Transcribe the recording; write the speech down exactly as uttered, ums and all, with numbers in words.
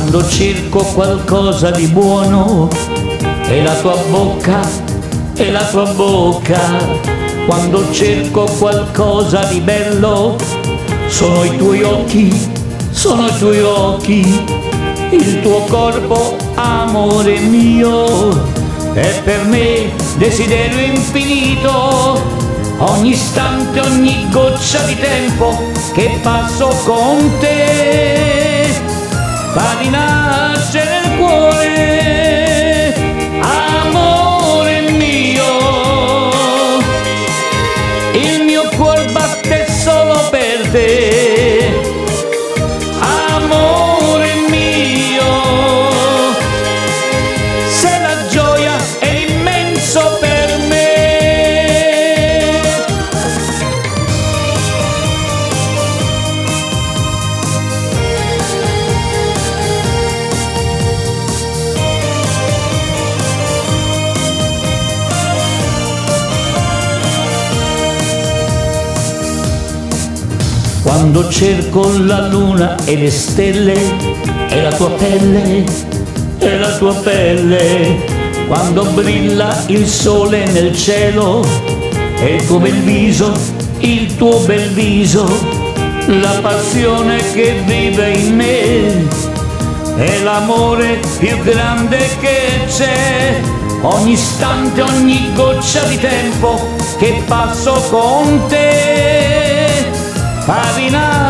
Quando cerco qualcosa di buono è la tua bocca, è la tua bocca. Quando cerco qualcosa di bello sono i tuoi occhi, sono i tuoi occhi. Il tuo corpo, amore mio, è per me desiderio infinito. Ogni istante, ogni goccia di tempo che passo con te fa rinascere il cuore, amore mio. Il mio cuore batte solo per te, amore mio. Se la gioia è immenso per me. Quando cerco la luna e le stelle, è la tua pelle, è la tua pelle. Quando brilla il sole nel cielo, è il tuo bel viso, il tuo bel viso. La passione che vive in me è l'amore più grande che c'è. Ogni istante, ogni goccia di tempo che passo con te fa rinascere